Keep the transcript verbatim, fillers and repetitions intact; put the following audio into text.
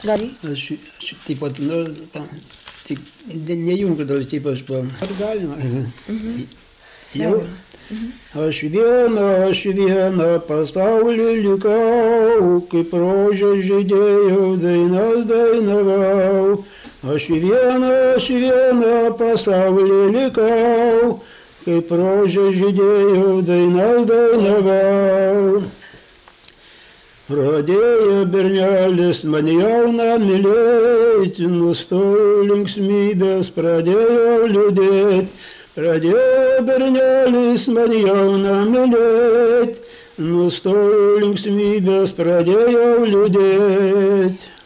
Gali? Aš, aš taip pat, nu, pa, tik ne- nejungiu dar taip aš pa. Ar galima? Mhm. Jau. Aš viena, aš viena pasaulį likau, kaip rožė žydėjau, dainas dainavau. Aš viena, aš viena pasaulį likau, kaip rožė žydėjau, dainas dainavau. Pradėjo bernelis man jauną mylėti, nustojo linksmybės, pradėjo liūdėt. Pradėjo bernelis man jauną mylėt, nustojo linksmybės, pradėjo liūdėt.